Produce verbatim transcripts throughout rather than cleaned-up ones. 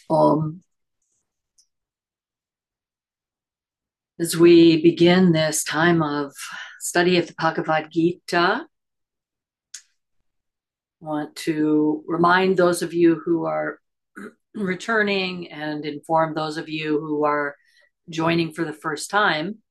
Um, as we begin this time of study of the Bhagavad Gita, I want to remind those of you who are returning and inform those of you who are joining for the first time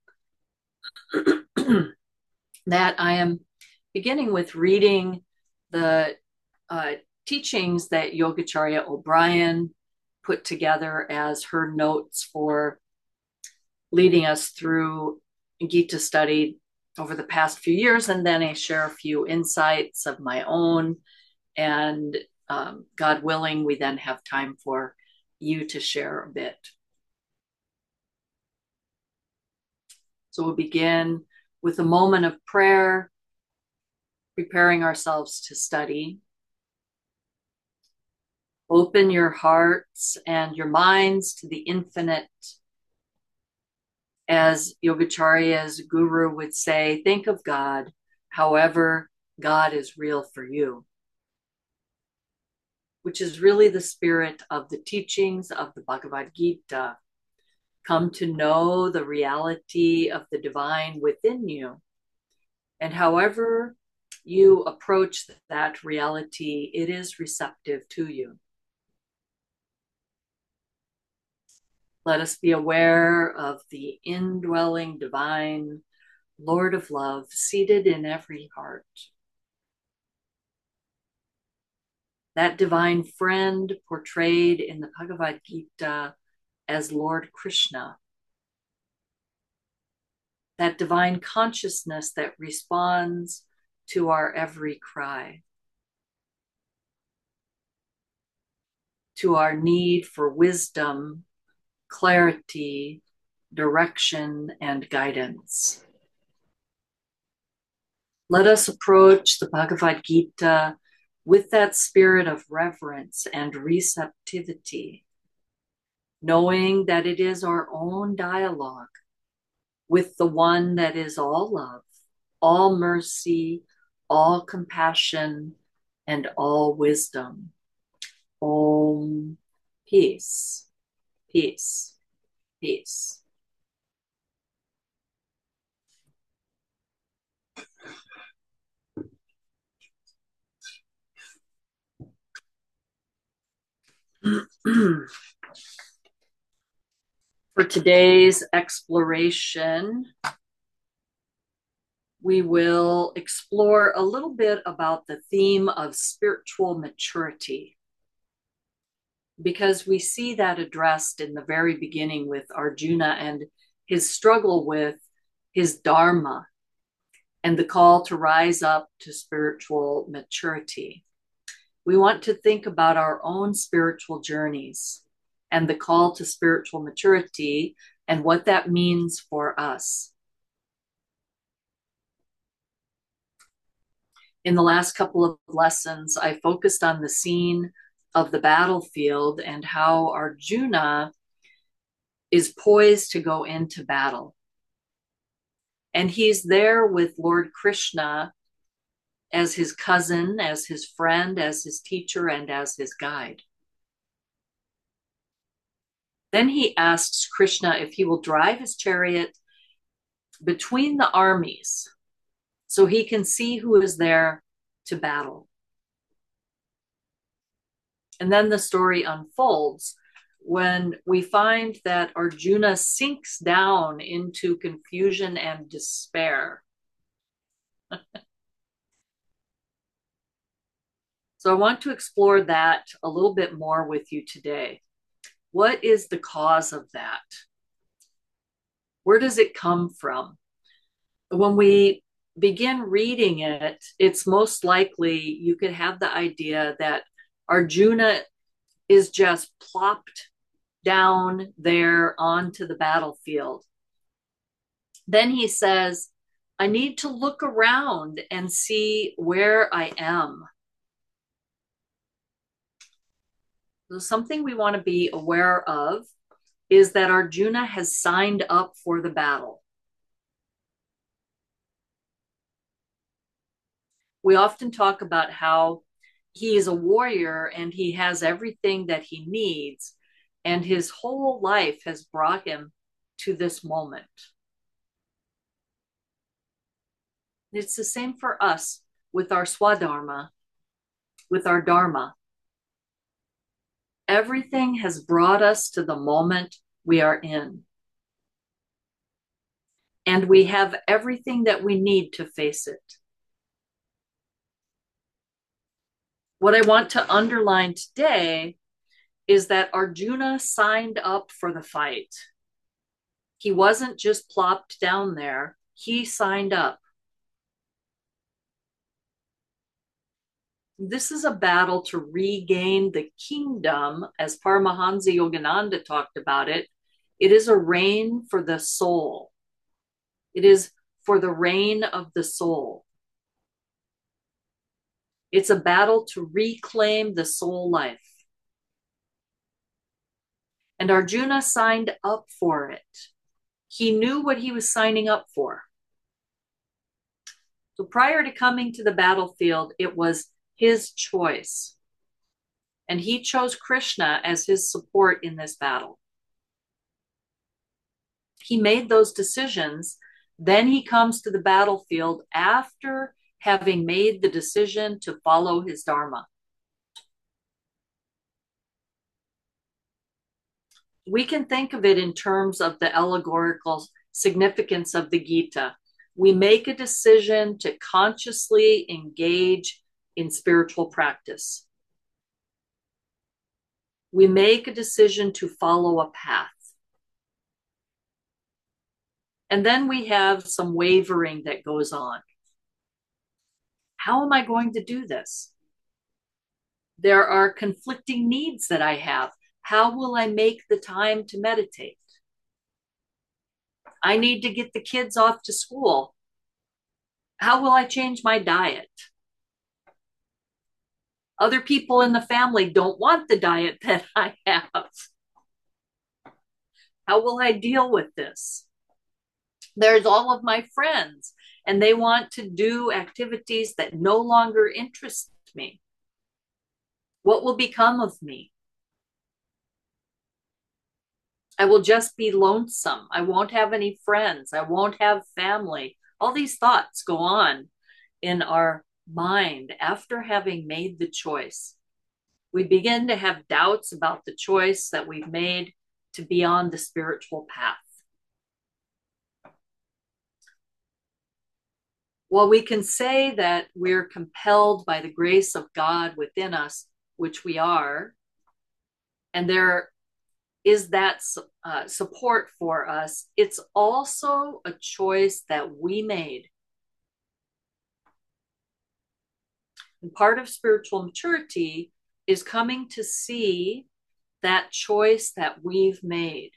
that I am beginning with reading the uh, teachings that Yogacharya O'Brien put together as her notes for leading us through Gita study over the past few years. And then I share a few insights of my own. And um, God willing, we then have time for you to share a bit. So we'll begin with a moment of prayer, preparing ourselves to study. Open your hearts and your minds to the infinite. As Yogacharya's guru would say, think of God, however, God is real for you, which is really the spirit of the teachings of the Bhagavad Gita. Come to know the reality of the divine within you. And however you approach that reality, it is receptive to you. Let us be aware of the indwelling divine Lord of love seated in every heart. That divine friend portrayed in the Bhagavad Gita as Lord Krishna. That divine consciousness that responds to our every cry, to our need for wisdom, clarity, direction, and guidance. Let us approach the Bhagavad Gita with that spirit of reverence and receptivity, knowing that it is our own dialogue with the one that is all love, all mercy, all compassion, and all wisdom. Om, peace, peace, peace. For today's exploration, we will explore a little bit about the theme of spiritual maturity, because we see that addressed in the very beginning with Arjuna and his struggle with his dharma and the call to rise up to spiritual maturity. We want to think about our own spiritual journeys and the call to spiritual maturity and what that means for us. In the last couple of lessons, I focused on the scene of the battlefield and how Arjuna is poised to go into battle. And he's there with Lord Krishna as his cousin, as his friend, as his teacher, and as his guide. Then he asks Krishna if he will drive his chariot between the armies so he can see who is there to battle. And then the story unfolds when we find that Arjuna sinks down into confusion and despair. So I want to explore that a little bit more with you today. What is the cause of that? Where does it come from? When we begin reading it, it's most likely you could have the idea that Arjuna is just plopped down there onto the battlefield. Then he says, I need to look around and see where I am. So something we want to be aware of is that Arjuna has signed up for the battle. We often talk about how he is a warrior and he has everything that he needs. And his whole life has brought him to this moment. It's the same for us with our swadharma, with our dharma. Everything has brought us to the moment we are in. And we have everything that we need to face it. What I want to underline today is that Arjuna signed up for the fight. He wasn't just plopped down there, he signed up. This is a battle to regain the kingdom, as Paramahansa Yogananda talked about it. It is a reign for the soul. It is for the reign of the soul. It's a battle to reclaim the soul life. And Arjuna signed up for it. He knew what he was signing up for. So prior to coming to the battlefield, it was his choice. And he chose Krishna as his support in this battle. He made those decisions. Then he comes to the battlefield after having made the decision to follow his dharma. We can think of it in terms of the allegorical significance of the Gita. We make a decision to consciously engage in spiritual practice. We make a decision to follow a path. And then we have some wavering that goes on. How am I going to do this? There are conflicting needs that I have. How will I make the time to meditate? I need to get the kids off to school. How will I change my diet? Other people in the family don't want the diet that I have. How will I deal with this? There's all of my friends, and they want to do activities that no longer interest me. What will become of me? I will just be lonesome. I won't have any friends. I won't have family. All these thoughts go on in our mind after having made the choice. We begin to have doubts about the choice that we've made to be on the spiritual path. While we can say that we're compelled by the grace of God within us, which we are, and there is that uh, support for us, it's also a choice that we made. And part of spiritual maturity is coming to see that choice that we've made.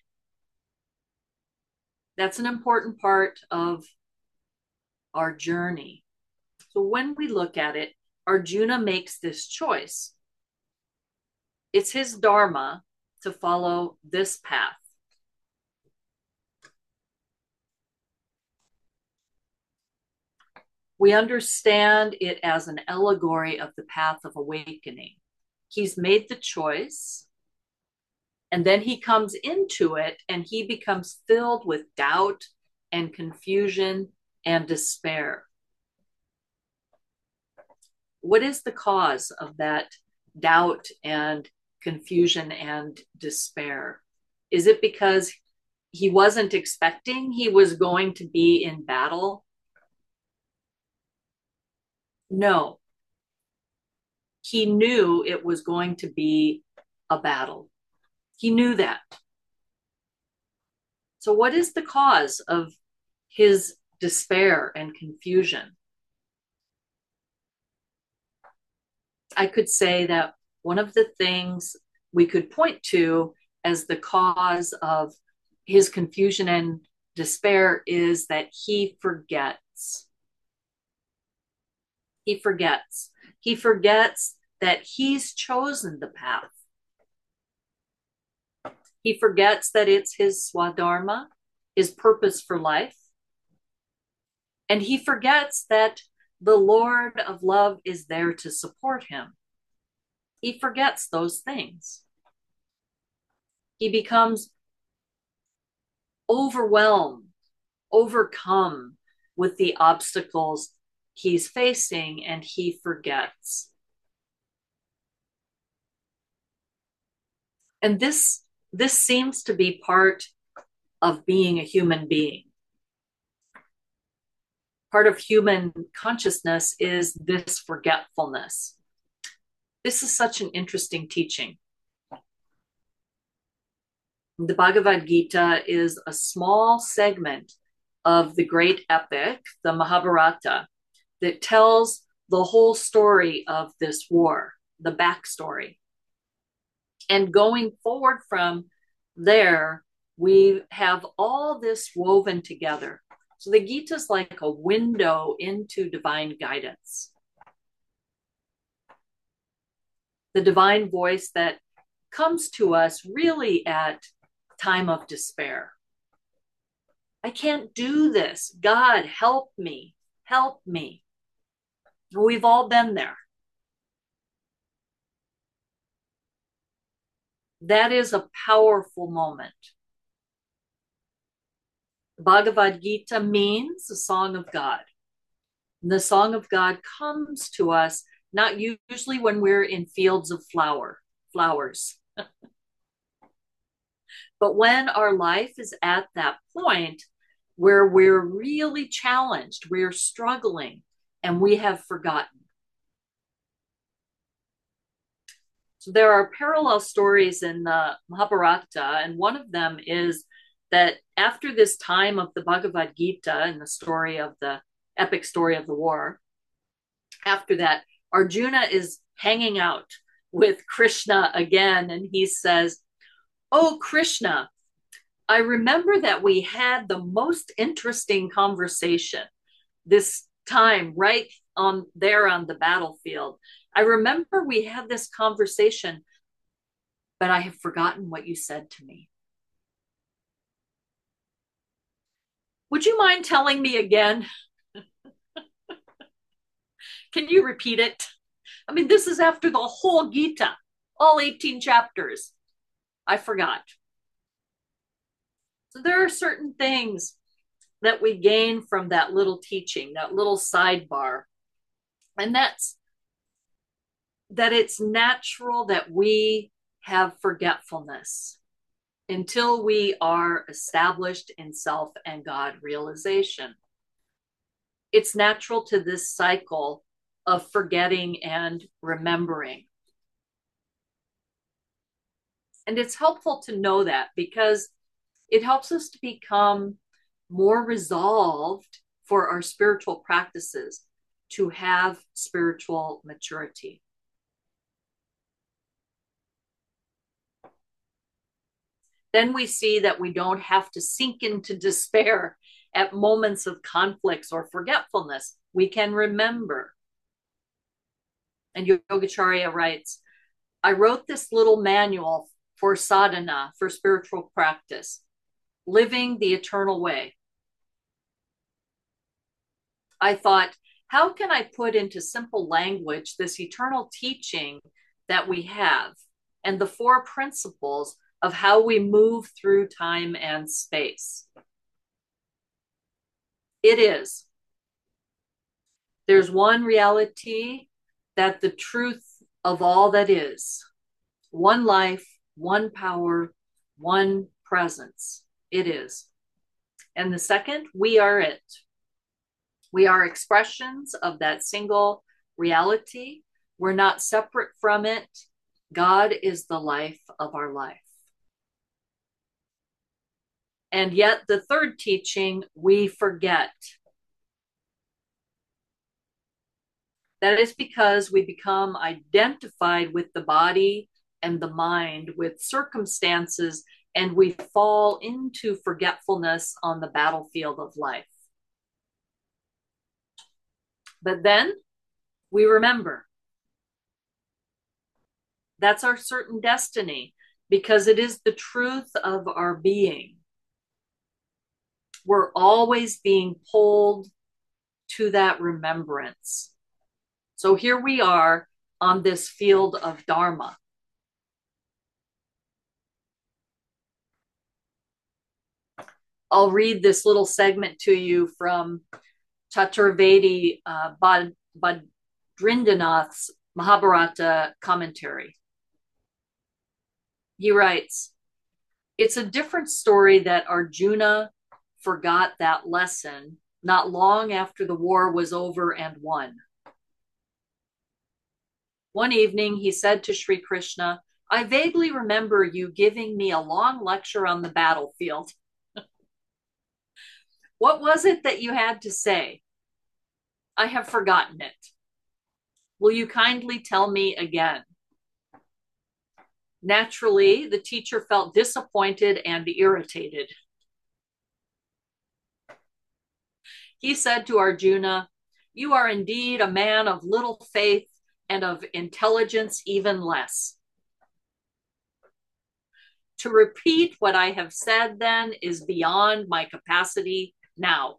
That's an important part of our journey. So when we look at it, Arjuna makes this choice. It's his dharma to follow this path. We understand it as an allegory of the path of awakening. He's made the choice, and then he comes into it and he becomes filled with doubt and confusion and despair. What is the cause of that doubt and confusion and despair? Is it because he wasn't expecting he was going to be in battle? No. He knew it was going to be a battle. He knew that. So what is the cause of his despair and confusion? I could say that one of the things we could point to as the cause of his confusion and despair is that he forgets. He forgets. He forgets that he's chosen the path. He forgets that it's his swadharma, his purpose for life. And he forgets that the Lord of love is there to support him. He forgets those things. He becomes overwhelmed, overcome with the obstacles he's facing, and he forgets. And this this seems to be part of being a human being. Part of human consciousness is this forgetfulness. This is such an interesting teaching. The Bhagavad Gita is a small segment of the great epic, the Mahabharata, that tells the whole story of this war, the backstory. And going forward from there, we have all this woven together. So the Gita is like a window into divine guidance. The divine voice that comes to us really at time of despair. I can't do this. God, help me. Help me. We've all been there. That is a powerful moment. The Bhagavad Gita means the song of God. And the song of God comes to us not usually when we're in fields of flower, flowers, but when our life is at that point where we're really challenged, we're struggling, and we have forgotten. So there are parallel stories in the Mahabharata, and one of them is that after this time of the Bhagavad Gita and the story of the epic story of the war, after that, Arjuna is hanging out with Krishna again, and he says, "Oh, Krishna, I remember that we had the most interesting conversation this time right on there on the battlefield. I remember we had this conversation, but I have forgotten what you said to me. Would you mind telling me again? Can you repeat it? I mean, this is after the whole Gita, all eighteen chapters. I forgot." So there are certain things that we gain from that little teaching, that little sidebar. And that's that it's natural that we have forgetfulness until we are established in self and God realization. It's natural to this cycle of forgetting and remembering. And it's helpful to know that because it helps us to become more resolved for our spiritual practices, to have spiritual maturity. Then we see that we don't have to sink into despair at moments of conflicts or forgetfulness. We can remember. And Yogacharya writes, "I wrote this little manual for sadhana, for spiritual practice, living the eternal way. I thought, how can I put into simple language this eternal teaching that we have and the four principles of how we move through time and space? It is. There's one reality, that the truth of all that is, one life, one power, one presence. It is. And the second, we are it. We are expressions of that single reality. We're not separate from it. God is the life of our life. And yet, the third teaching, we forget. That is because we become identified with the body and the mind, with circumstances, and we fall into forgetfulness on the battlefield of life. But then we remember. That's our certain destiny, because it is the truth of our being. We're always being pulled to that remembrance. So here we are on this field of Dharma. I'll read this little segment to you from Chaturvedi uh, Badrindanath's Mahabharata commentary. He writes, it's a different story that Arjuna forgot that lesson not long after the war was over and won. One evening, he said to Sri Krishna, I vaguely remember you giving me a long lecture on the battlefield. What was it that you had to say? I have forgotten it. Will you kindly tell me again? Naturally, the teacher felt disappointed and irritated. He said to Arjuna, you are indeed a man of little faith and of intelligence even less. To repeat what I have said then is beyond my capacity now.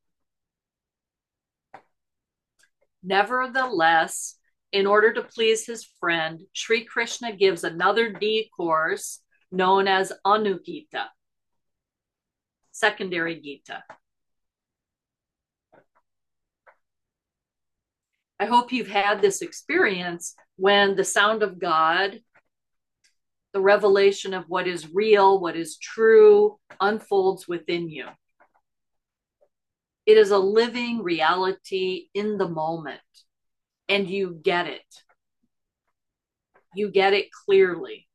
Nevertheless, in order to please his friend, Sri Krishna gives another discourse known as Anugita, secondary Gita. I hope you've had this experience when the sound of God, the revelation of what is real, what is true, unfolds within you. It is a living reality in the moment, and you get it. You get it clearly.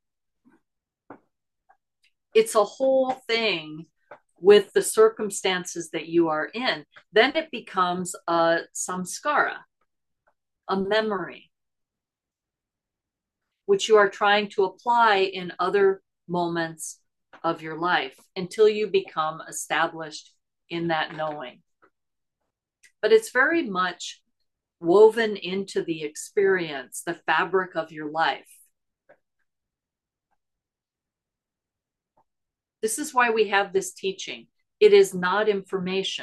It's a whole thing with the circumstances that you are in. Then it becomes a samskara, a memory, which you are trying to apply in other moments of your life until you become established in that knowing. But it's very much woven into the experience, the fabric of your life. This is why we have this teaching. It is not information.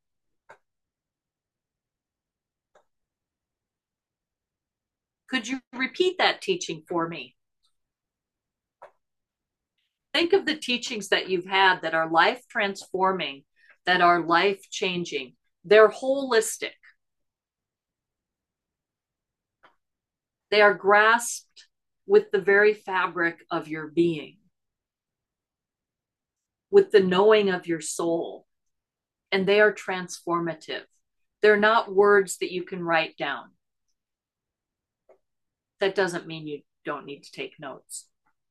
Could you repeat that teaching for me? Think of the teachings that you've had that are life transforming, that are life changing. They're holistic. They are grasped with the very fabric of your being, with the knowing of your soul, and they are transformative. They're not words that you can write down. That doesn't mean you don't need to take notes.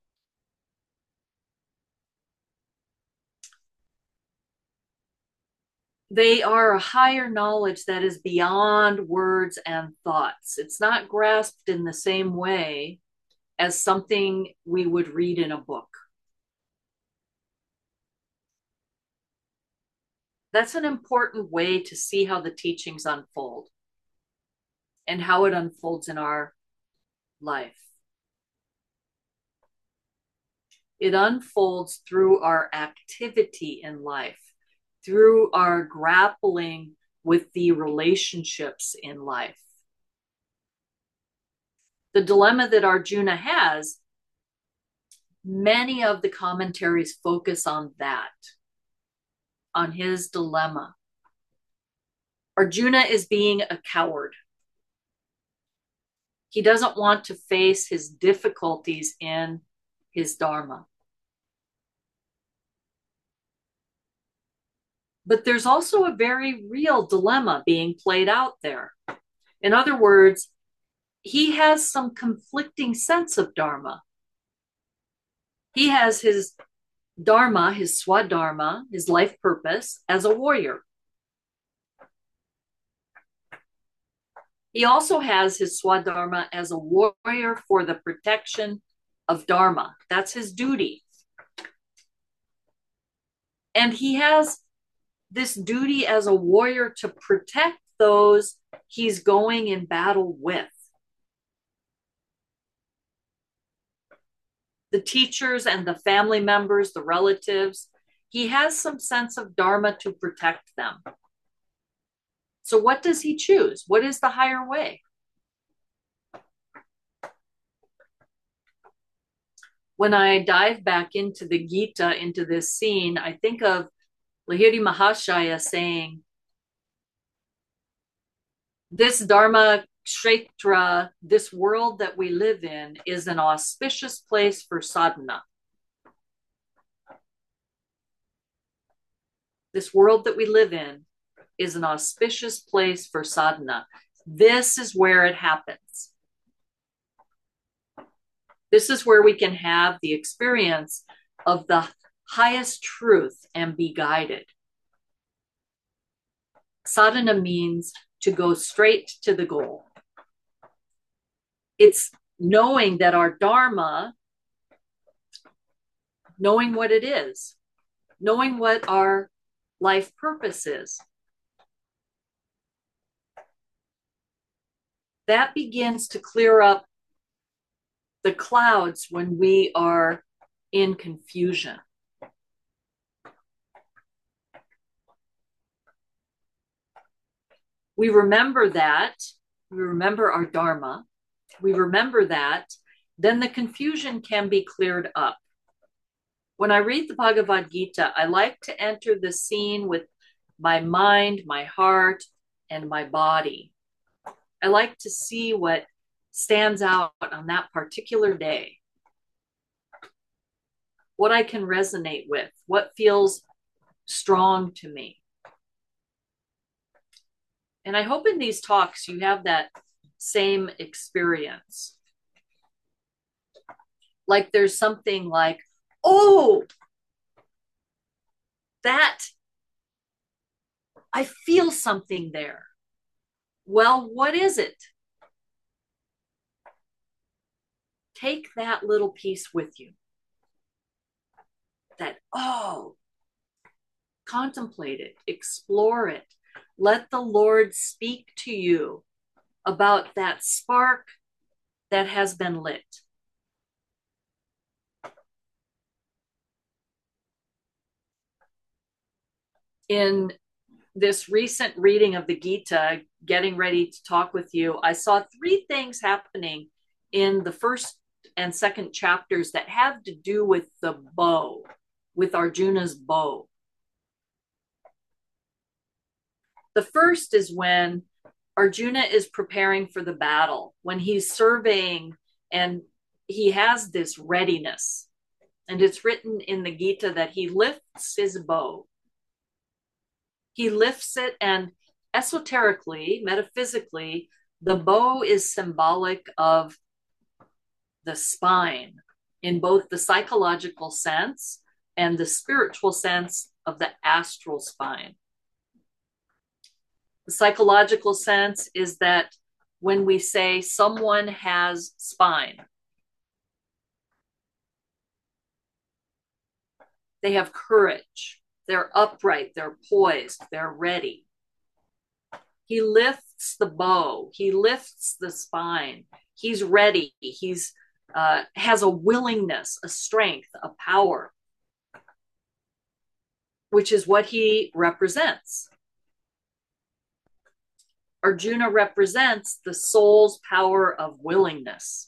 They are a higher knowledge that is beyond words and thoughts. It's not grasped in the same way as something we would read in a book. That's an important way to see how the teachings unfold and how it unfolds in our life. It unfolds through our activity in life, through our grappling with the relationships in life. The dilemma that Arjuna has, many of the commentaries focus on that, on his dilemma. Arjuna is being a coward. He doesn't want to face his difficulties in his dharma. But there's also a very real dilemma being played out there. In other words, he has some conflicting sense of dharma. He has his dharma, his swadharma, his life purpose as a warrior. He also has his swadharma as a warrior for the protection of dharma. That's his duty. And he has this duty as a warrior to protect those he's going in battle with. The teachers and the family members, the relatives, he has some sense of dharma to protect them. So what does he choose? What is the higher way? When I dive back into the Gita, into this scene, I think of Lahiri Mahashaya saying, this Dharma Kshetra, this world that we live in, is an auspicious place for sadhana. This world that we live in is an auspicious place for sadhana. This is where it happens. This is where we can have the experience of the highest truth and be guided. Sadhana means to go straight to the goal. It's knowing that our Dharma, knowing what it is, knowing what our life purpose is. That begins to clear up the clouds when we are in confusion. We remember that, we remember our Dharma, we remember that, then the confusion can be cleared up. When I read the Bhagavad Gita, I like to enter the scene with my mind, my heart, and my body. I like to see what stands out on that particular day, what I can resonate with, what feels strong to me. And I hope in these talks you have that same experience. Like there's something like, oh, that, I feel something there. Well, what is it? Take that little piece with you. That, oh, contemplate it, explore it. Let the Lord speak to you about that spark that has been lit. In this recent reading of the Gita, getting ready to talk with you, I saw three things happening in the first and second chapters that have to do with the bow, with Arjuna's bow. The first is when Arjuna is preparing for the battle, when he's surveying and he has this readiness. And it's written in the Gita that he lifts his bow. He lifts it, and esoterically, metaphysically, the bow is symbolic of the spine in both the psychological sense and the spiritual sense of the astral spine. The psychological sense is that when we say someone has spine, they have courage, they're upright, they're poised, they're ready. He lifts the bow, he lifts the spine, he's ready, he's uh, has a willingness, a strength, a power, which is what he represents. Arjuna represents the soul's power of willingness.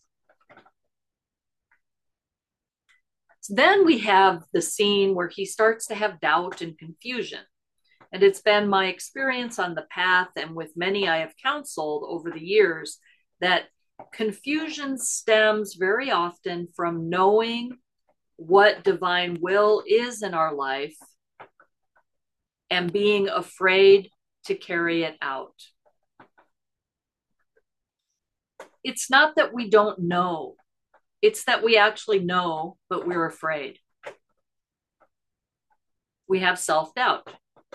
So then we have the scene where he starts to have doubt and confusion. And it's been my experience on the path and with many I have counseled over the years that confusion stems very often from knowing what divine will is in our life and being afraid to carry it out. It's not that we don't know. It's that we actually know, but we're afraid. We have self-doubt.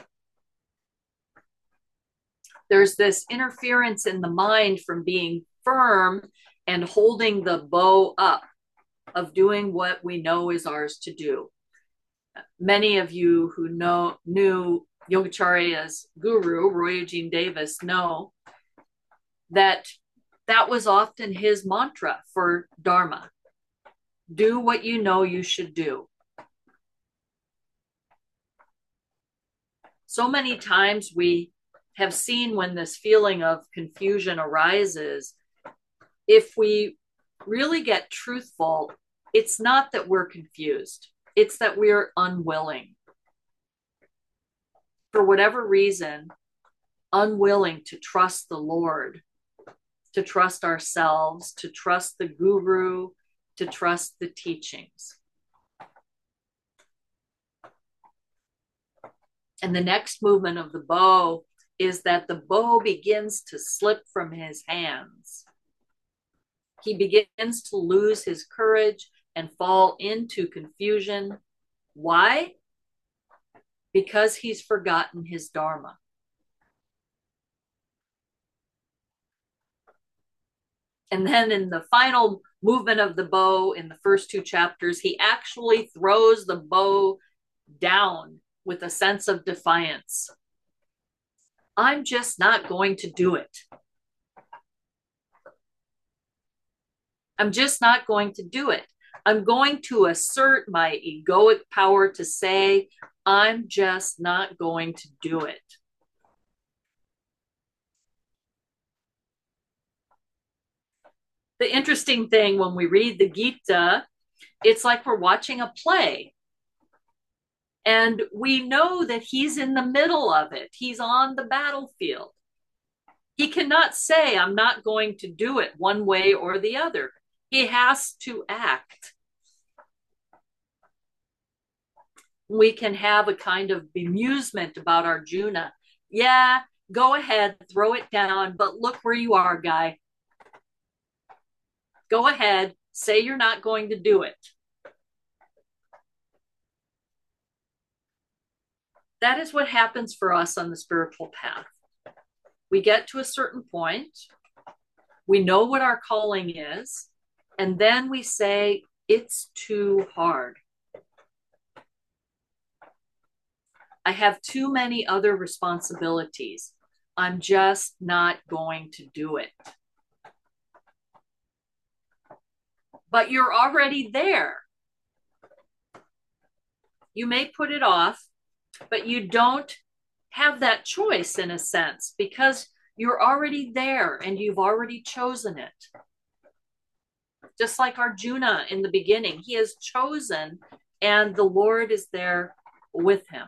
There's this interference in the mind from being firm and holding the bow up of doing what we know is ours to do. Many of you who know knew Yogacharya's guru, Roy Eugene Davis, know that that was often his mantra for Dharma. Do what you know you should do. So many times we have seen when this feeling of confusion arises, if we really get truthful, it's not that we're confused. It's that we're unwilling. for whatever reason, unwilling to trust the Lord, to trust ourselves, to trust the guru, to trust the teachings. And the next movement of the bow is that the bow begins to slip from his hands. He begins to lose his courage and fall into confusion. Why? Because he's forgotten his Dharma. And then in the final movement of the bow in the first two chapters, he actually throws the bow down with a sense of defiance. I'm just not going to do it. I'm just not going to do it. I'm going to assert my egoic power to say, I'm just not going to do it. The interesting thing when we read the Gita, it's like we're watching a play. And we know that he's in the middle of it. He's on the battlefield. He cannot say, I'm not going to do it one way or the other. He has to act. We can have a kind of bemusement about Arjuna. Yeah, go ahead, throw it down, but look where you are, guy. Go ahead, say you're not going to do it. That is what happens for us on the spiritual path. We get to a certain point, we know what our calling is, and then we say, it's too hard. I have too many other responsibilities. I'm just not going to do it. But you're already there. You may put it off, but you don't have that choice in a sense because you're already there and you've already chosen it. Just like Arjuna in the beginning, he has chosen and the Lord is there with him.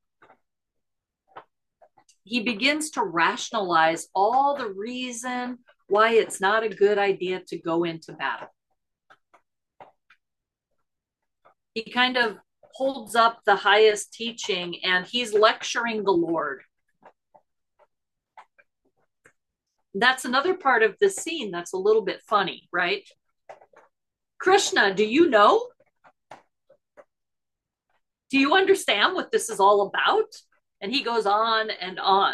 He begins to rationalize all the reason why it's not a good idea to go into battle. He kind of holds up the highest teaching and he's lecturing the Lord. That's another part of the scene that's a little bit funny, right? Krishna, do you know? Do you understand what this is all about? And he goes on and on.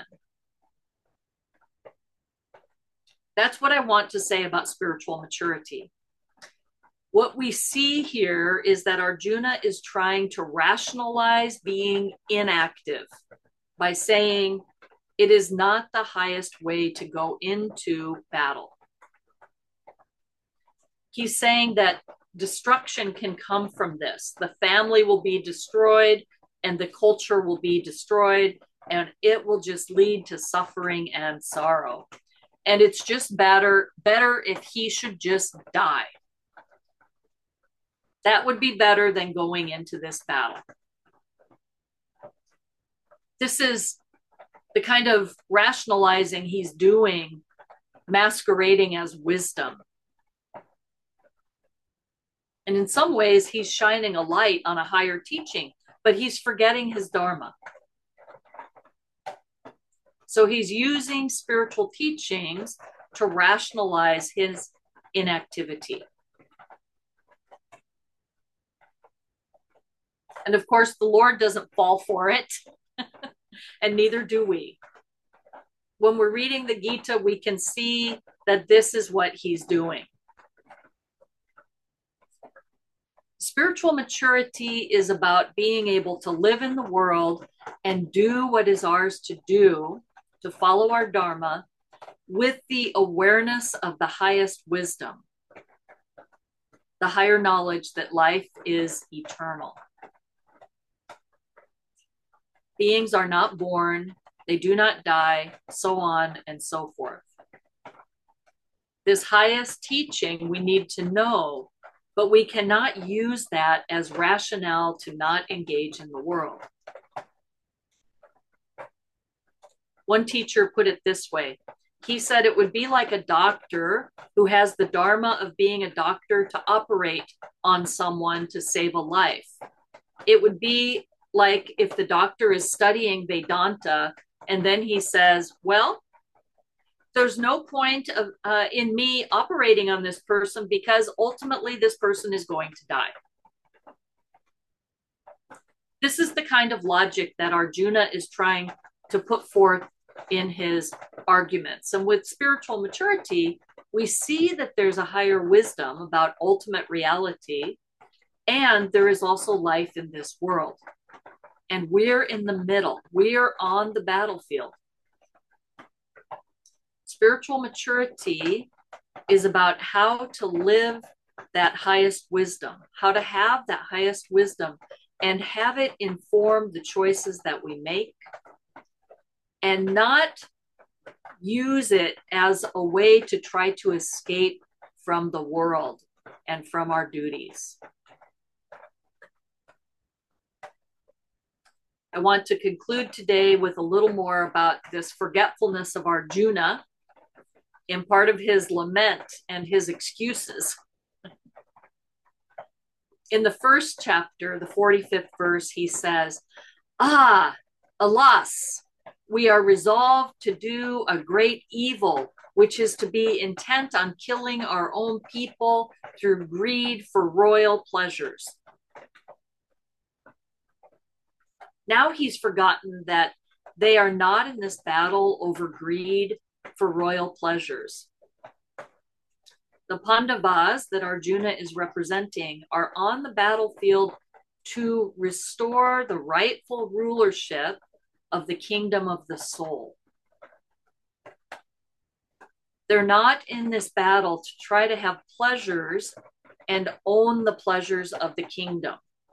That's what I want to say about spiritual maturity. What we see here is that Arjuna is trying to rationalize being inactive by saying it is not the highest way to go into battle. He's saying that destruction can come from this. The family will be destroyed and the culture will be destroyed and it will just lead to suffering and sorrow. And it's just better, better if he should just die. That would be better than going into this battle. This is the kind of rationalizing he's doing, masquerading as wisdom. And in some ways, he's shining a light on a higher teaching, but he's forgetting his Dharma. So he's using spiritual teachings to rationalize his inactivity. And of course, the Lord doesn't fall for it, and neither do we. When we're reading the Gita, we can see that this is what he's doing. Spiritual maturity is about being able to live in the world and do what is ours to do, to follow our Dharma, with the awareness of the highest wisdom, the higher knowledge that life is eternal. Beings are not born, they do not die, so on and so forth. This highest teaching we need to know, but we cannot use that as rationale to not engage in the world. One teacher put it this way. He said it would be like a doctor who has the dharma of being a doctor to operate on someone to save a life. It would be like if the doctor is studying Vedanta and then he says, well, there's no point of, uh, in me operating on this person because ultimately this person is going to die. This is the kind of logic that Arjuna is trying to put forth in his arguments. And with spiritual maturity, we see that there's a higher wisdom about ultimate reality, and there is also life in this world. And we're in the middle. We are on the battlefield. Spiritual maturity is about how to live that highest wisdom, how to have that highest wisdom and have it inform the choices that we make, and not use it as a way to try to escape from the world and from our duties. I want to conclude today with a little more about this forgetfulness of Arjuna in part of his lament and his excuses. In the first chapter, the forty-fifth verse, he says, ah, alas, we are resolved to do a great evil, which is to be intent on killing our own people through greed for royal pleasures. Now he's forgotten that they are not in this battle over greed for royal pleasures. The Pandavas that Arjuna is representing are on the battlefield to restore the rightful rulership of the kingdom of the soul. They're not in this battle to try to have pleasures and own the pleasures of the kingdom.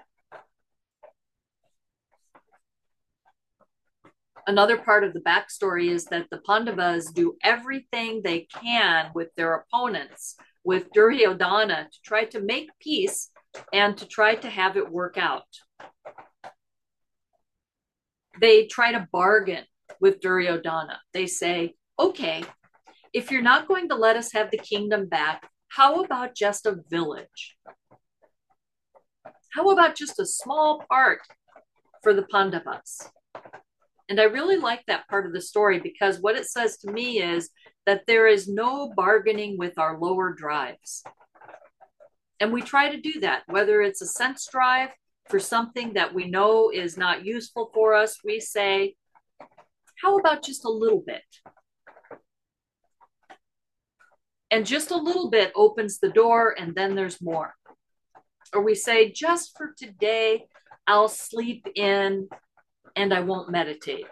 Another part of the backstory is that the Pandavas do everything they can with their opponents, with Duryodhana, to try to make peace and to try to have it work out. They try to bargain with Duryodhana. They say, okay, if you're not going to let us have the kingdom back, how about just a village? How about just a small part for the Pandavas? And I really like that part of the story because what it says to me is that there is no bargaining with our lower drives. And we try to do that, whether it's a sense drive for something that we know is not useful for us. We say, how about just a little bit? And just a little bit opens the door, and then there's more. Or we say, just for today, I'll sleep in and I won't meditate.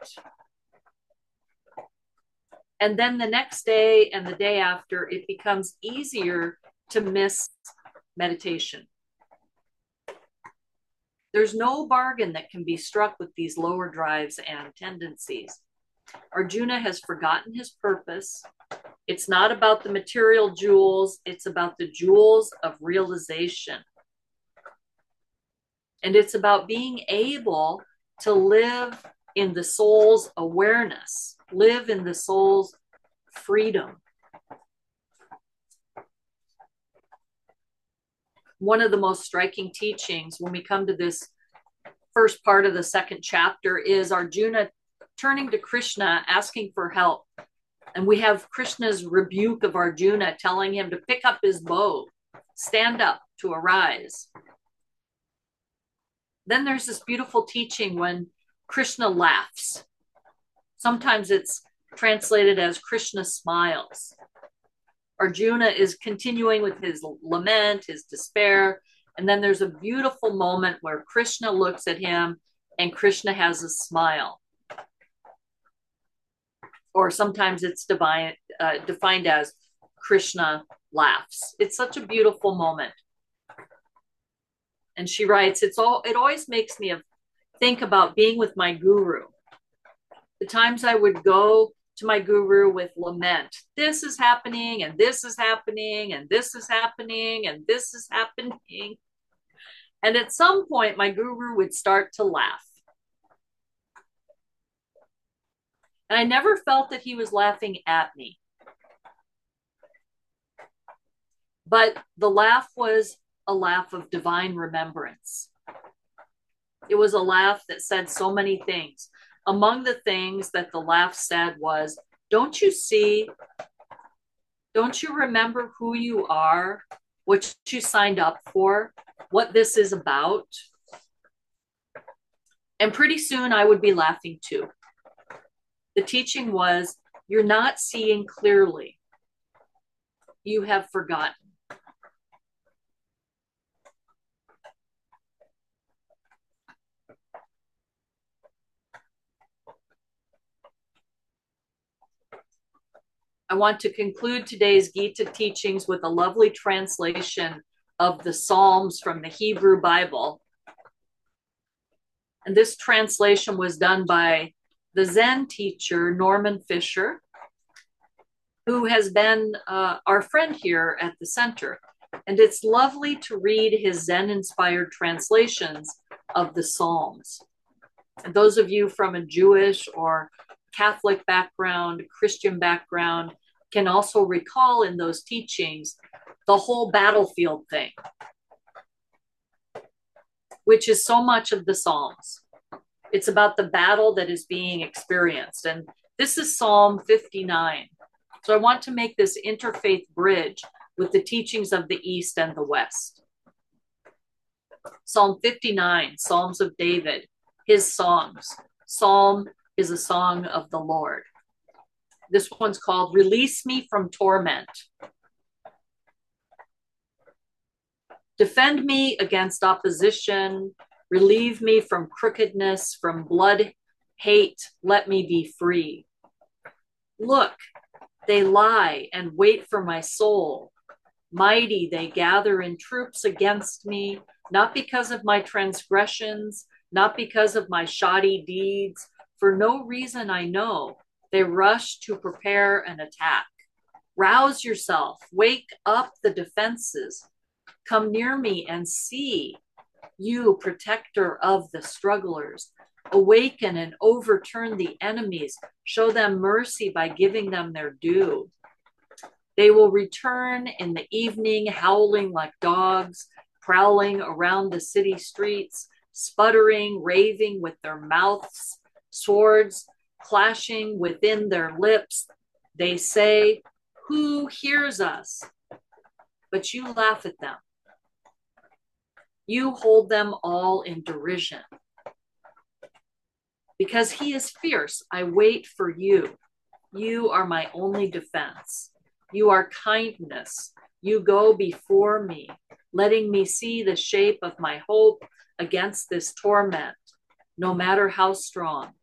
And then the next day and the day after, it becomes easier to miss meditation. There's no bargain that can be struck with these lower drives and tendencies. Arjuna has forgotten his purpose. It's not about the material jewels, it's about the jewels of realization. And it's about being able to live in the soul's awareness, live in the soul's freedom. One of the most striking teachings when we come to this first part of the second chapter is Arjuna turning to Krishna, asking for help. And we have Krishna's rebuke of Arjuna, telling him to pick up his bow, stand up to arise. Then there's this beautiful teaching when Krishna laughs. Sometimes it's translated as Krishna smiles. Arjuna is continuing with his lament, his despair, and then there's a beautiful moment where Krishna looks at him and Krishna has a smile. Or sometimes it's divine, uh, defined as Krishna laughs. It's such a beautiful moment. And she writes, it's all, it always makes me think about being with my guru. The times I would go to my guru with lament. This is happening, and this is happening, and this is happening, and this is happening. And at some point, my guru would start to laugh. And I never felt that he was laughing at me. But the laugh was a laugh of divine remembrance. It was a laugh that said so many things. Among the things that the laugh said was, don't you see? Don't you remember who you are, what you signed up for, what this is about? And pretty soon I would be laughing too. The teaching was, you're not seeing clearly. You have forgotten. I want to conclude today's Gita teachings with a lovely translation of the Psalms from the Hebrew Bible. And this translation was done by the Zen teacher, Norman Fisher, who has been uh, our friend here at the center. And it's lovely to read his Zen-inspired translations of the Psalms. And those of you from a Jewish or Catholic background, Christian background, can also recall in those teachings the whole battlefield thing, which is so much of the Psalms. It's about the battle that is being experienced. And this is Psalm fifty-nine. So I want to make this interfaith bridge with the teachings of the East and the West. Psalm fifty-nine, Psalms of David, his songs. Psalm is a song of the Lord. This one's called Release Me from Torment. Defend me against opposition. Relieve me from crookedness, from blood, hate. Let me be free. Look, they lie and wait for my soul. Mighty, they gather in troops against me, not because of my transgressions, not because of my shoddy deeds. For no reason I know, they rush to prepare an attack. Rouse yourself, wake up the defenses. Come near me and see, you protector of the strugglers. Awaken and overturn the enemies. Show them mercy by giving them their due. They will return in the evening, howling like dogs, prowling around the city streets, sputtering, raving with their mouths, swords clashing within their lips. They say, who hears us? But you laugh at them. You hold them all in derision. Because he is fierce, I wait for you. You are my only defense. You are kindness. You go before me, letting me see the shape of my hope against this torment, no matter how strong.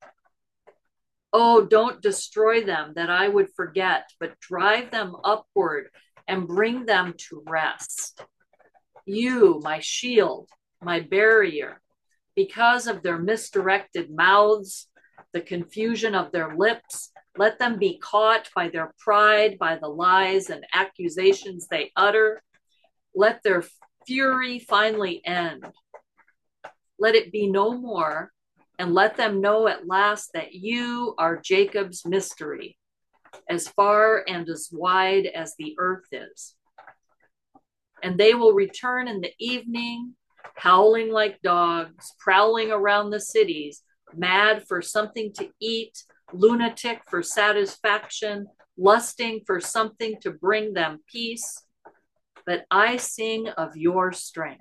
Oh, don't destroy them that I would forget, but drive them upward and bring them to rest. You, my shield, my barrier, because of their misdirected mouths, the confusion of their lips, let them be caught by their pride, by the lies and accusations they utter. Let their fury finally end. Let it be no more, and let them know at last that you are Jacob's mystery, as far and as wide as the earth is. And they will return in the evening, howling like dogs, prowling around the cities, mad for something to eat, lunatic for satisfaction, lusting for something to bring them peace. But I sing of your strength.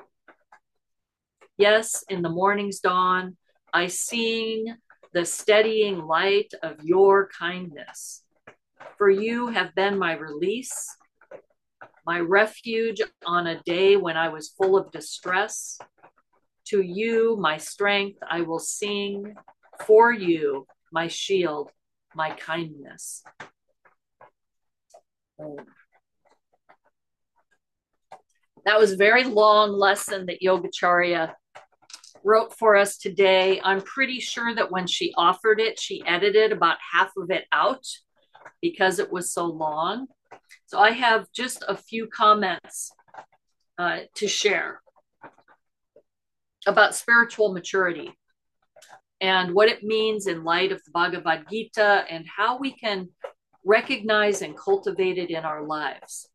Yes, in the morning's dawn, I sing the steadying light of your kindness. For you have been my release, my refuge on a day when I was full of distress. To you, my strength, I will sing. For you, my shield, my kindness. That was a very long lesson that Yogacharya wrote for us today. I'm pretty sure that when she offered it, she edited about half of it out because it was so long. So I have just a few comments uh, to share about spiritual maturity. and what it means in light of the Bhagavad Gita and how we can recognize and cultivate it in our lives.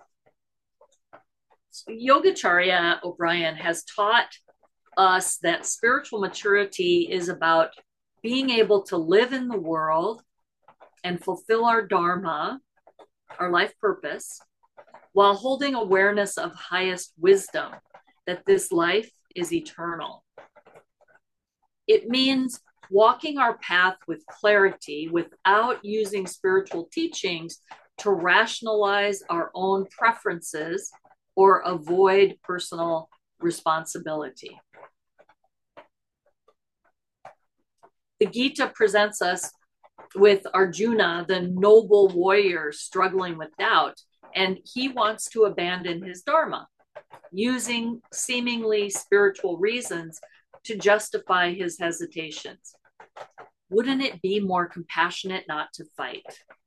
So Yogacharya O'Brien has taught us that spiritual maturity is about being able to live in the world and fulfill our dharma, our life purpose, while holding awareness of highest wisdom, that this life is eternal. It means walking our path with clarity without using spiritual teachings to rationalize our own preferences or avoid personal responsibility. The Gita presents us with Arjuna, the noble warrior struggling with doubt, and he wants to abandon his dharma, using seemingly spiritual reasons to justify his hesitations. Wouldn't it be more compassionate not to fight?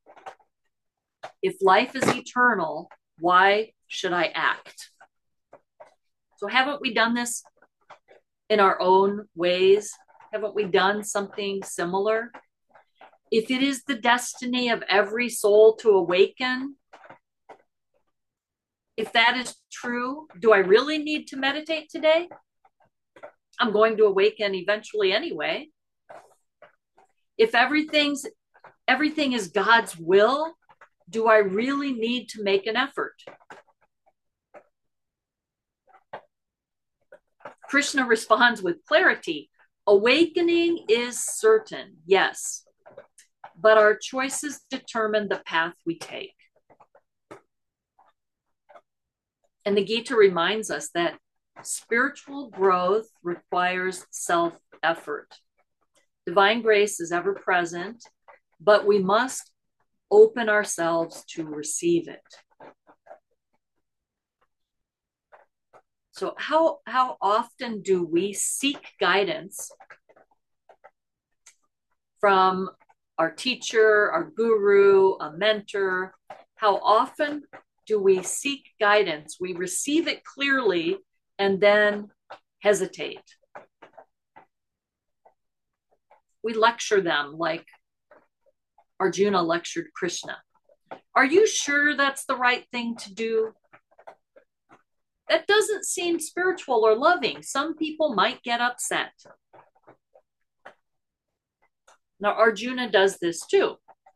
If life is eternal, why should I act? So haven't we done this in our own ways? Haven't we done something similar? If it is the destiny of every soul to awaken, if that is true, do I really need to meditate today? I'm going to awaken eventually anyway. If everything's everything is God's will, do I really need to make an effort? Krishna responds with clarity. Awakening is certain, yes, but our choices determine the path we take. And the Gita reminds us that spiritual growth requires self-effort. Divine grace is ever present, but we must open ourselves to receive it. So how, how often do we seek guidance from our teacher, our guru, a mentor? How often do we seek guidance? We receive it clearly and then hesitate. We lecture them like Arjuna lectured Krishna. Are you sure that's the right thing to do? That doesn't seem spiritual or loving. Some people might get upset. Now, Arjuna does this too.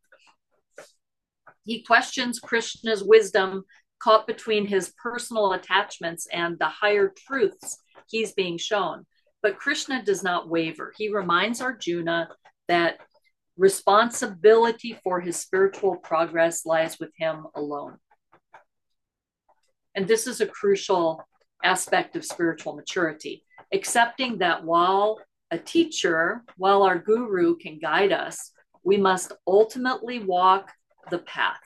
He questions Krishna's wisdom caught between his personal attachments and the higher truths he's being shown. But Krishna does not waver. He reminds Arjuna that responsibility for his spiritual progress lies with him alone. And this is a crucial aspect of spiritual maturity, accepting that while a teacher, while our guru can guide us, we must ultimately walk the path.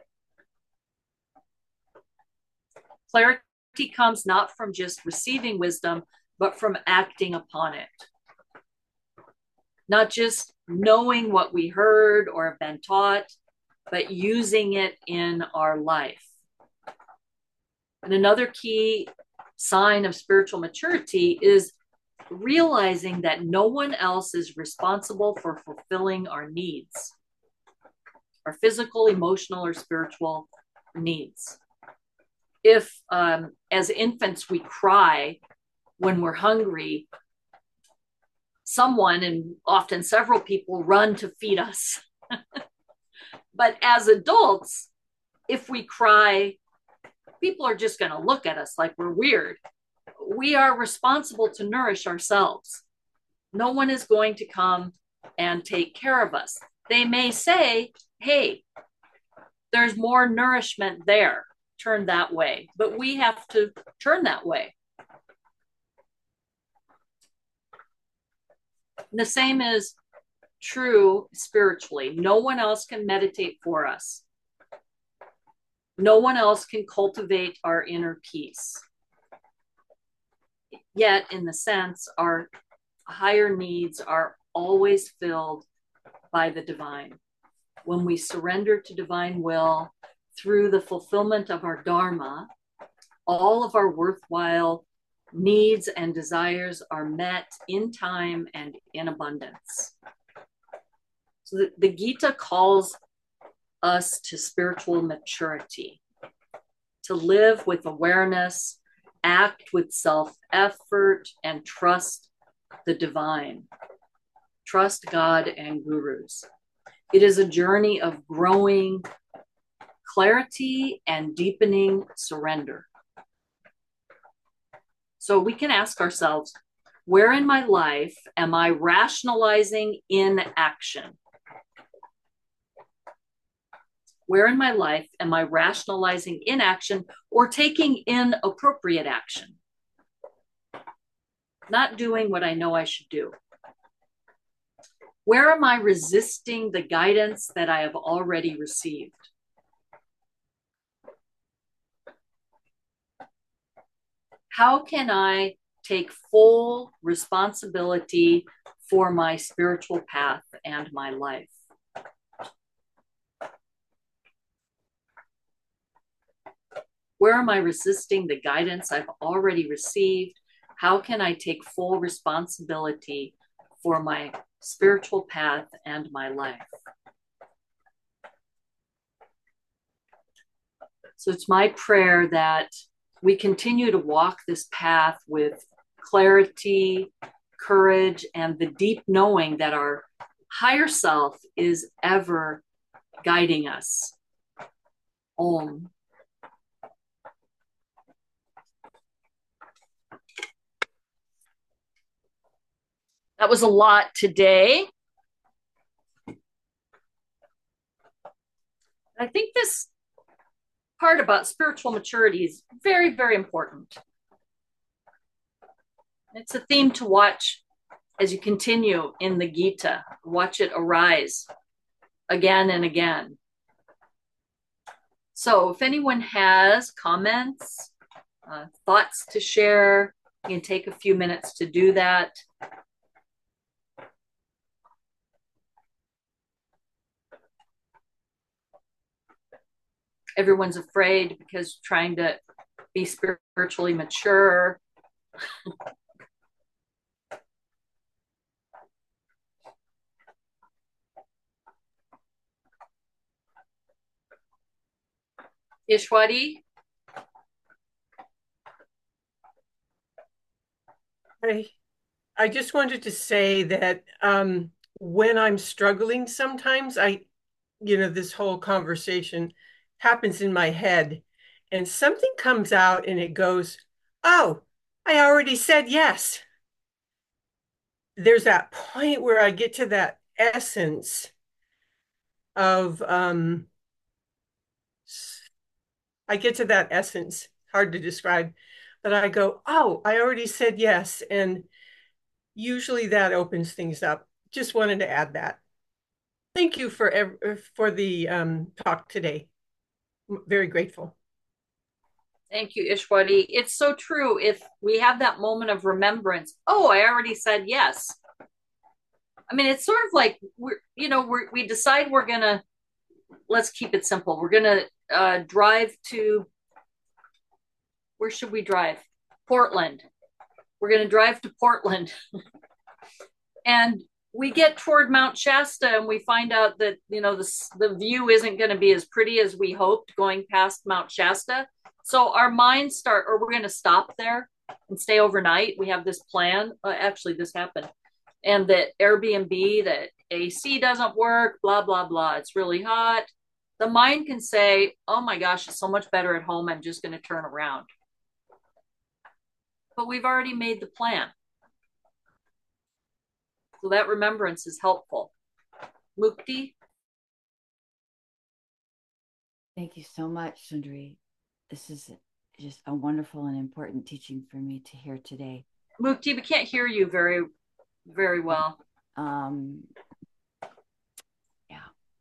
Clarity comes not from just receiving wisdom, but from acting upon it. Not just knowing what we heard or have been taught, but using it in our life. And another key sign of spiritual maturity is realizing that no one else is responsible for fulfilling our needs, our physical, emotional, or spiritual needs. If, um, as infants, we cry when we're hungry, someone, and often several people, run to feed us. But as adults, if we cry, people are just going to look at us like we're weird. We are responsible to nourish ourselves. No one is going to come and take care of us. They may say, hey, there's more nourishment there, turn that way. But we have to turn that way. The same is true spiritually. No one else can meditate for us. No one else can cultivate our inner peace. Yet, in the sense, our higher needs are always filled by the divine. When we surrender to divine will through the fulfillment of our dharma, all of our worthwhile needs and desires are met in time and in abundance. So the, the Gita calls us to spiritual maturity, to live with awareness, act with self-effort, and trust the divine. Trust God and gurus. It is a journey of growing clarity and deepening surrender. So we can ask ourselves, where in my life am I rationalizing inaction? Where in my life am I rationalizing inaction or taking inappropriate action? Not doing what I know I should do. Where am I resisting the guidance that I have already received? How can I take full responsibility for my spiritual path and my life? Where am I resisting the guidance I've already received? How can I take full responsibility for my spiritual path and my life? So it's my prayer that we continue to walk this path with clarity, courage, and the deep knowing that our higher self is ever guiding us. Om. That was a lot today. I think this part about spiritual maturity is very, very important. It's a theme to watch as you continue in the Gita. Watch it arise again and again. So if anyone has comments, uh, thoughts to share, you can take a few minutes to do that. Everyone's afraid because trying to be spiritually mature. Ishwari? I, I just wanted to say that um, when I'm struggling, sometimes I, you know, this whole conversation happens in my head and something comes out and it goes, oh, I already said yes. There's that point where I get to that essence of, um, I get to that essence, hard to describe, but I go, oh, I already said yes. And usually that opens things up. Just wanted to add that. Thank you for for the um, talk today. I'm very grateful. Thank you, Ishwari. It's so true. If we have that moment of remembrance, oh, I already said yes. I mean, it's sort of like we're, you know, we're, we decide we're gonna. Let's keep it simple. We're gonna uh, drive to. Where should we drive? Portland. We're gonna drive to Portland, and we get toward Mount Shasta, and we find out that you know the the view isn't going to be as pretty as we hoped going past Mount Shasta. So our minds start, or we're going to stop there and stay overnight. We have this plan. Uh, actually, this happened, and that Airbnb, that A C doesn't work. Blah blah blah. It's really hot. The mind can say, "Oh my gosh, it's so much better at home. I'm just going to turn around." But we've already made the plan. So that remembrance is helpful. Mukti? Thank you so much, Sundari. This is just a wonderful and important teaching for me to hear today. Mukti, we can't hear you very, very well. Um, yeah.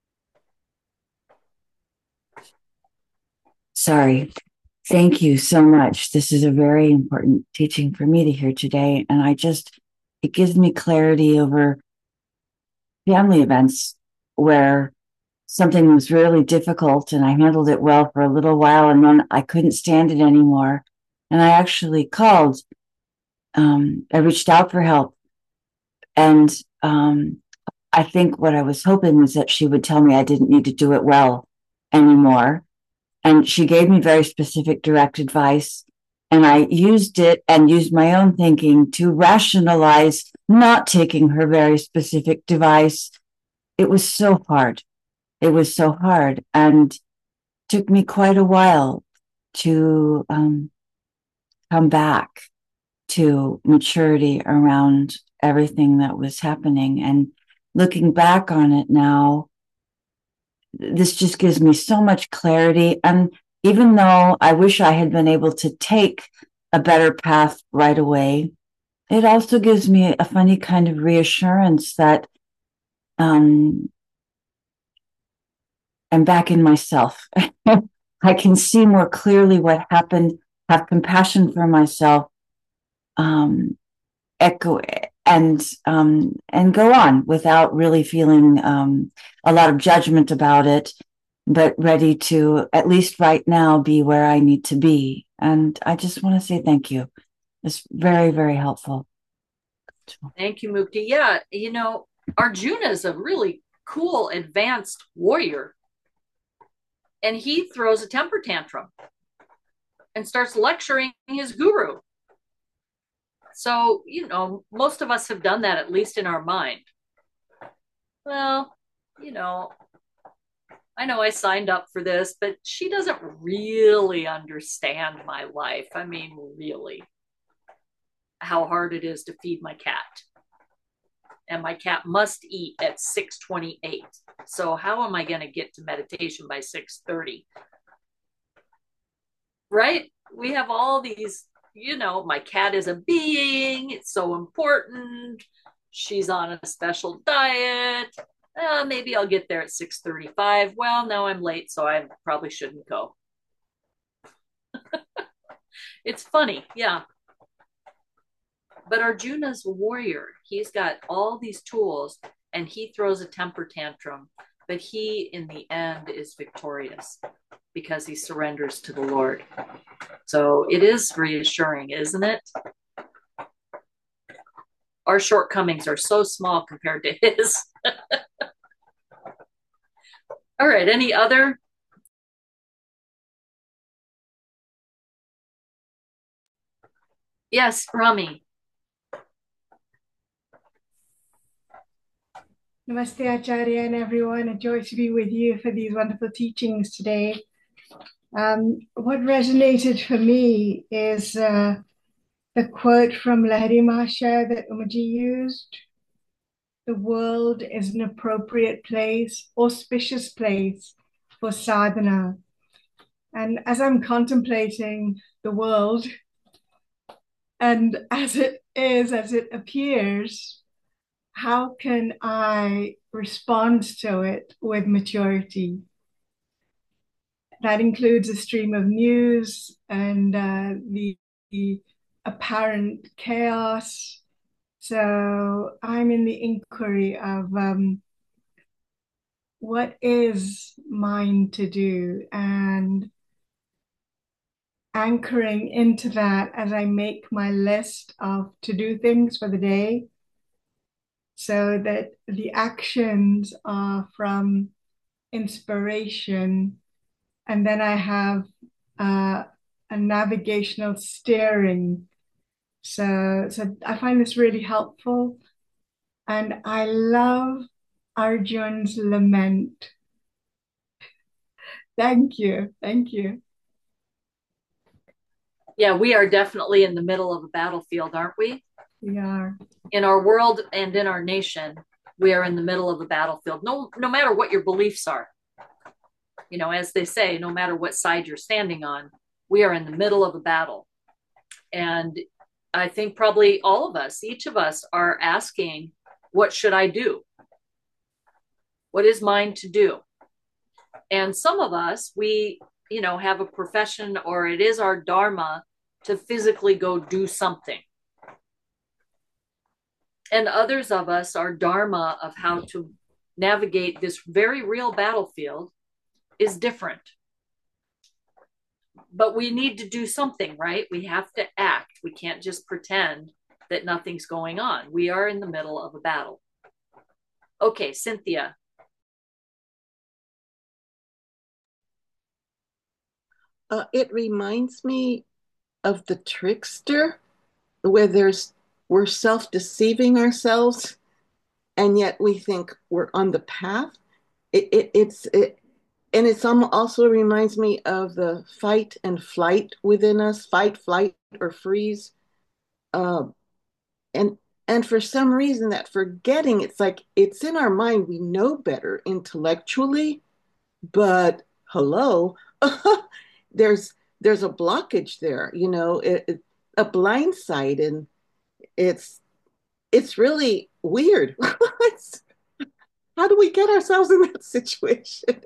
Sorry. Thank you so much. This is a very important teaching for me to hear today. And I just, it gives me clarity over family events where something was really difficult and I handled it well for a little while and then I couldn't stand it anymore. And I actually called um, I reached out for help. And um, I think what I was hoping was that she would tell me I didn't need to do it well anymore. And she gave me very specific direct advice. And I used it and used my own thinking to rationalize not taking her very specific advice. It was so hard. It was so hard. And took me quite a while to um, come back to maturity around everything that was happening. And looking back on it now, this just gives me so much clarity. And even though I wish I had been able to take a better path right away, it also gives me a funny kind of reassurance that um, I'm back in myself. I can see more clearly what happened, have compassion for myself, um, echo and um, and go on without really feeling um, a lot of judgment about it, but ready to, at least right now, be where I need to be. And I just want to say thank you. It's very, very helpful. Thank you, Mukti. Yeah, you know, Arjuna is a really cool, advanced warrior. And he throws a temper tantrum and starts lecturing his guru. So, you know, most of us have done that, at least in our mind. Well, you know, I know I signed up for this, but she doesn't really understand my life. I mean, really, how hard it is to feed my cat. And my cat must eat at six twenty-eight. So how am I going to get to meditation by six thirty? Right? We have all these, you know, my cat is a being. It's so important. She's on a special diet. Uh, maybe I'll get there at six thirty-five. Well, no, I'm late, so I probably shouldn't go. It's funny, yeah. But Arjuna's a warrior. He's got all these tools and he throws a temper tantrum, but he, in the end, is victorious because he surrenders to the Lord. So it is reassuring, isn't it? Our shortcomings are so small compared to his. All right, any other? Yes, Rami. Namaste, Acharya, and everyone. A joy to be with you for these wonderful teachings today. Um, what resonated for me is uh, the quote from Lahiri Mahashaya that Umaji used. The world is an appropriate place, auspicious place for sadhana. And as I'm contemplating the world, and as it is, as it appears, how can I respond to it with maturity? That includes a stream of news and uh, the, the apparent chaos. So I'm in the inquiry of um, what is mine to do, and anchoring into that as I make my list of to-do things for the day, so that the actions are from inspiration, and then I have uh, a navigational steering. So, so I find this really helpful. And I love Arjun's lament. Thank you. Thank you. Yeah, we are definitely in the middle of a battlefield, aren't we? We are. In our world and in our nation, we are in the middle of a battlefield. No, no matter what your beliefs are. You know, as they say, no matter what side you're standing on, we are in the middle of a battle. And I think probably all of us, each of us, are asking, what should I do? What is mine to do? And some of us, we, you know, have a profession, or it is our dharma to physically go do something. And others of us, our dharma of how to navigate this very real battlefield is different. But we need to do something, right? We have to act. We can't just pretend that nothing's going on. We are in the middle of a battle. Okay, Cynthia. Uh, it reminds me of the trickster, where there's we're self-deceiving ourselves, and yet we think we're on the path. It, it it's it, and it's also reminds me of the fight and flight within us, fight, flight, or freeze. Uh, and and for some reason, that forgetting, it's like it's in our mind. We know better intellectually, but hello, there's there's a blockage there, you know, it, it, a blind side, and it's it's really weird. How do we get ourselves in that situation?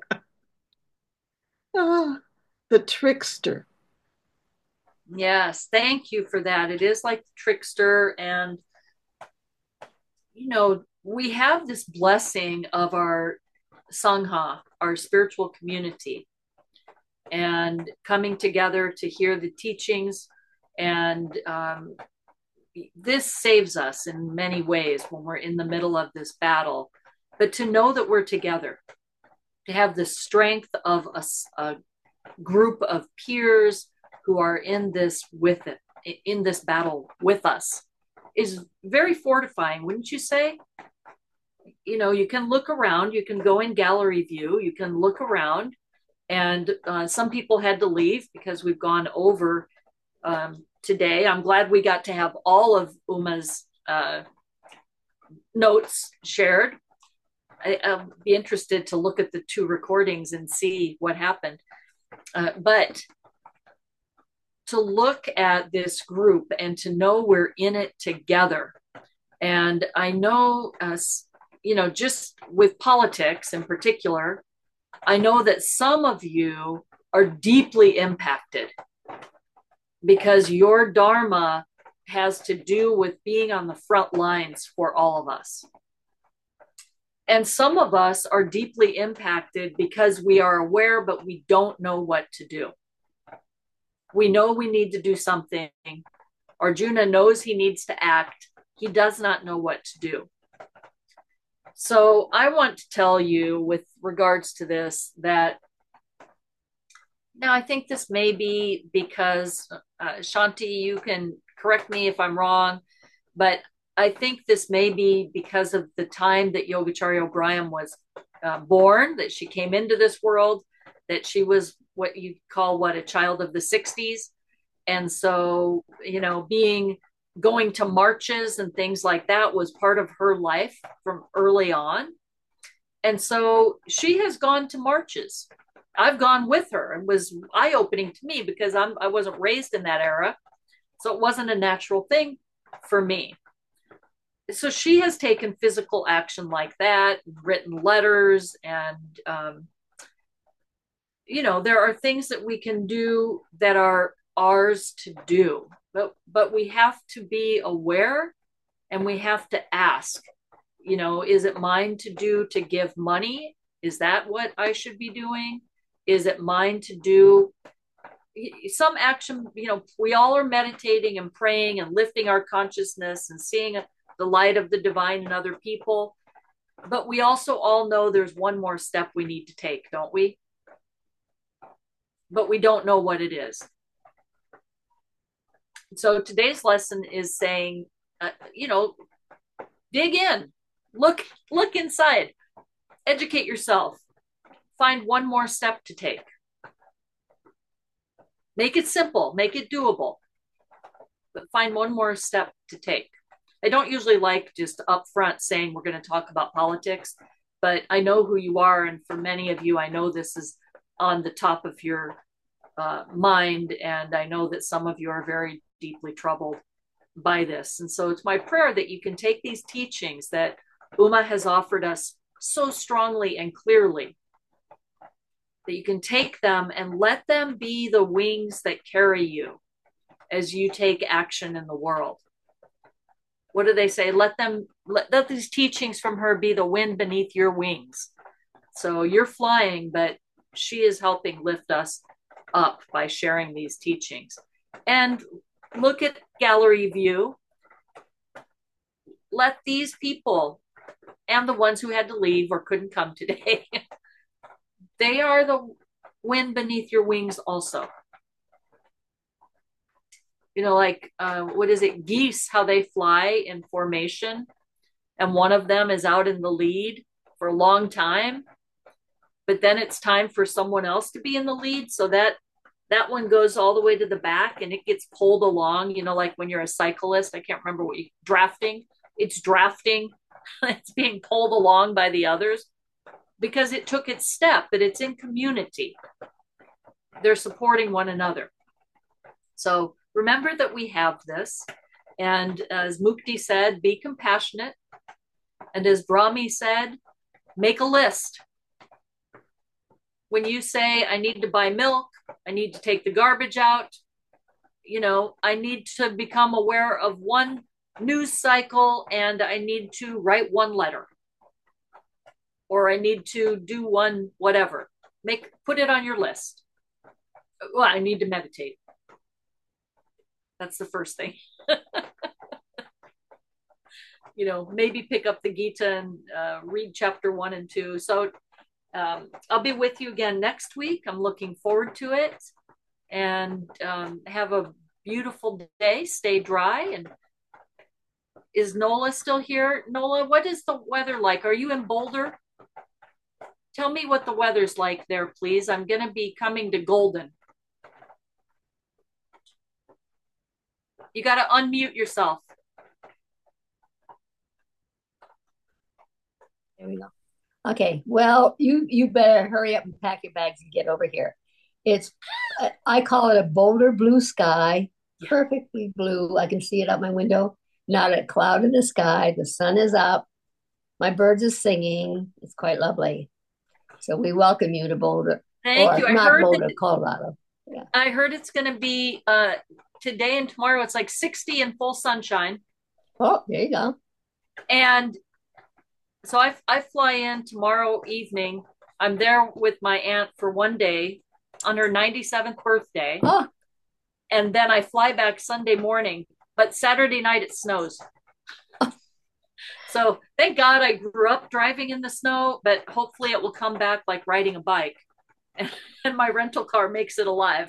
Ah, the trickster. Yes, thank you for that. It is like the trickster, and you know, we have this blessing of our Sangha, our spiritual community, and coming together to hear the teachings. And um, this saves us in many ways when we're in the middle of this battle. But to know that we're together, to have the strength of a, a group of peers who are in this with it, in this battle with us, is very fortifying, wouldn't you say? You know, you can look around, you can go in gallery view, you can look around, and uh, some people had to leave because we've gone over um, today. I'm glad we got to have all of Uma's uh, notes shared. I, I'll be interested to look at the two recordings and see what happened. Uh, but to look at this group and to know we're in it together. And I know, uh, you know, just with politics in particular, I know that some of you are deeply impacted because your Dharma has to do with being on the front lines for all of us. And some of us are deeply impacted because we are aware, but we don't know what to do. We know we need to do something. Arjuna knows he needs to act. He does not know what to do. So I want to tell you with regards to this that now I think this may be because, uh, Shanti, you can correct me if I'm wrong, but I think this may be because of the time that Yogacharya O'Brien was uh, born, that she came into this world, that she was what you call what, a child of the sixties. And so, you know, being going to marches and things like that was part of her life from early on. And so she has gone to marches. I've gone with her, and was eye-opening to me because I'm, I wasn't raised in that era. So it wasn't a natural thing for me. So she has taken physical action like that, written letters, and, um, you know, there are things that we can do that are ours to do, but, but we have to be aware, and we have to ask, you know, is it mine to do to give money? Is that what I should be doing? Is it mine to do some action? You know, we all are meditating and praying and lifting our consciousness and seeing the light of the divine in other people. But we also all know there's one more step we need to take, don't we? But we don't know what it is. So today's lesson is saying, uh, you know, dig in, look, look inside, educate yourself, find one more step to take. Make it simple, make it doable, but find one more step to take. I don't usually like just upfront saying we're going to talk about politics, but I know who you are. And for many of you, I know this is on the top of your uh, mind. And I know that some of you are very deeply troubled by this. And so it's my prayer that you can take these teachings that Uma has offered us so strongly and clearly, that you can take them and let them be the wings that carry you as you take action in the world. What do they say? Let them, let, let these teachings from her be the wind beneath your wings. So you're flying, but she is helping lift us up by sharing these teachings. And look at gallery view. let these people and the ones who had to leave or couldn't come today, they are the wind beneath your wings also. You know, like, uh, what is it? Geese, how they fly in formation. And one of them is out in the lead for a long time. But then it's time for someone else to be in the lead. So that that one goes all the way to the back and it gets pulled along, you know, like when you're a cyclist, I can't remember what you, drafting, it's drafting, it's being pulled along by the others because it took its step, but it's in community. They're supporting one another. So remember that we have this. And as Mukti said, be compassionate. And as Brahmi said, make a list. When you say, I need to buy milk, I need to take the garbage out, you know, I need to become aware of one news cycle and I need to write one letter. Or I need to do one whatever. Make put it on your list. Well, I need to meditate. That's the first thing. You know, maybe pick up the Gita and uh, read chapter one and two. So um, I'll be with you again next week. I'm looking forward to it. And um, have a beautiful day. Stay dry. And is Nola still here? Nola, what is the weather like? Are you in Boulder? Tell me what the weather's like there, please. I'm going to be coming to Golden. You got to unmute yourself. There we go. Okay. Well, you you better hurry up and pack your bags and get over here. It's I call it a Boulder blue sky, perfectly blue. I can see it out my window. Not a cloud in the sky. The sun is up. My birds are singing. It's quite lovely. So we welcome you to Boulder. Thank or you. I not heard Boulder, that, Colorado. Yeah. I heard it's going to be uh, today and tomorrow. It's like sixty in full sunshine. Oh, there you go. And so I, I fly in tomorrow evening. I'm there with my aunt for one day on her ninety-seventh birthday. Oh. And then I fly back Sunday morning. But Saturday night it snows. So thank God I grew up driving in the snow, but hopefully it will come back like riding a bike. And my rental car makes it alive.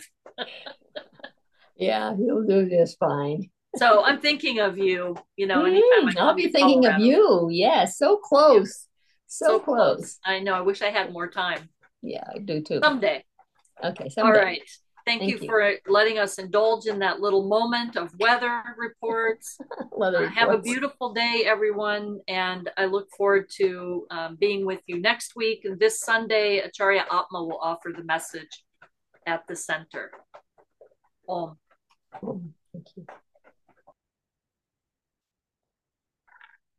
Yeah, you'll do just fine. So I'm thinking of you, you know, anytime I Mm, come I'll be to thinking of Colorado. you. Yes, so close. So, So close. close. I know. I wish I had more time. Yeah, I do too. Someday. Okay, All someday. right. Thank, Thank you, you. for letting us indulge in that little moment of weather reports. Weather Uh, have a reports. beautiful day, everyone. And I look forward to um, being with you next week. And this Sunday, Acharya Atma will offer the message at the center. Om. Oh, thank you.